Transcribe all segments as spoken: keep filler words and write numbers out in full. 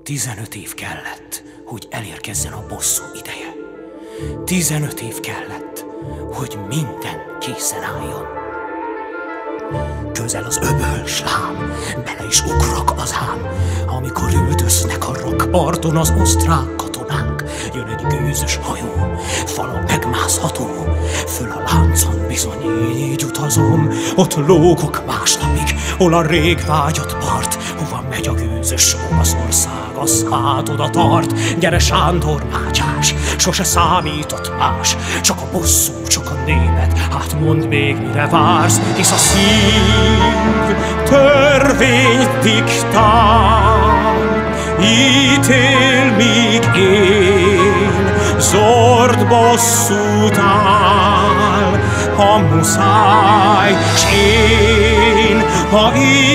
Tizenöt év kellett, hogy elérkezzen a bosszú ideje. Tizenöt év kellett, hogy minden készen álljon. Közel az öböl, slám, bele is ugrok az ám, amikor üldöznek a rakparton az osztrák katonák. Jön egy gőzös hajó, fala megmászható, föl a láncon bizony így utazom. Ott lógok másnapig, hol a rég vágyott part, hova megy a gőzös Olaszország, az hát oda tart. Gyere Sándor Mátyás, sose számított más, csak a bosszú, csak a német, hát mondd még mire vársz, hisz a szív törvényt diktál, ítél míg él, zord bosszút áll, ha muszáj, s én, ha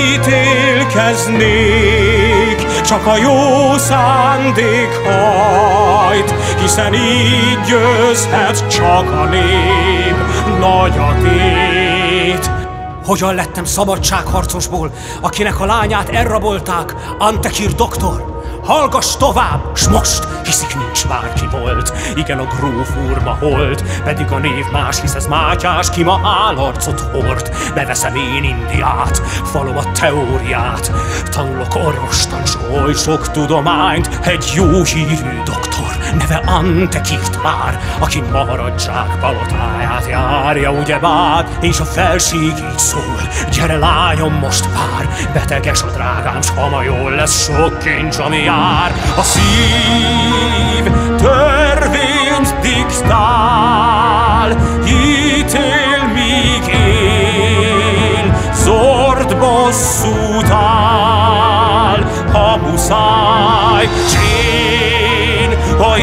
ítélkeznék, csak a jó szándék hajt, hiszen így győzhet csak a nép nagy a tét. Hogyan lettem szabadságharcosból, akinek a lányát elrabolták, Antekir doktor? Hallgass tovább, s most, hiszik nincs már ki volt. Igen, a gróf úr ma holt, pedig a név más, hisz ez Mátyás, ki ma állarcot hord. Beveszem én Indiát, falom a teóriát, tanulok orvostan s oly sok tudományt. Egy jó hírű doktor, neve Antekirt már, aki maharadzsák palotáját járja, ugyebár, és a felség így szól: gyere lányom, most vár, beteges a drágám, s hama jól lesz sok kincs, ami jár. A szív törvényt diktál, ítél míg él, zord bosszút áll, ha muszáj, s én, ha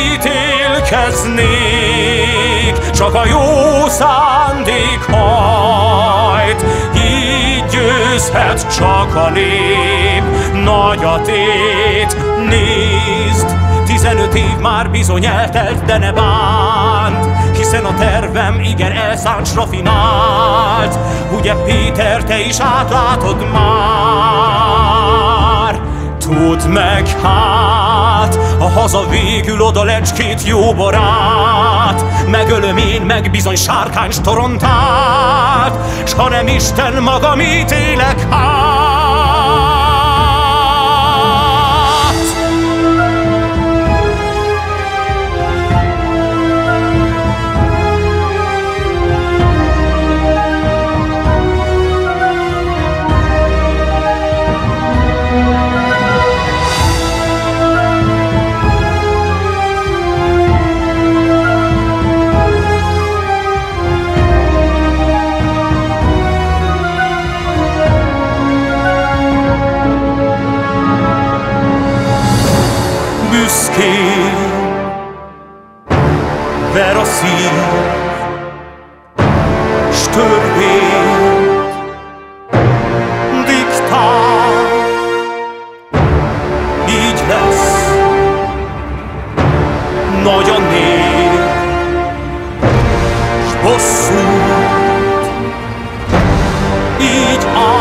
ítélkeznék, csak a jó szándék hajt, így győzhet csak a nép nagy a tét. Nézd, tizenöt év már bizony eltelt, de ne bánt, hiszen a tervem igen elszánt, s rafinált. Ugye Péter, te is átlátod már? Tudd meg hát, a haza végül oda lecskét jó barát, megölöm én meg bizony sárkány storontát, s ha nem Isten magam ítélek hát. Büszkén ver a szív, s törvényt diktál, így lesz nagy a nép, s bosszút így áll.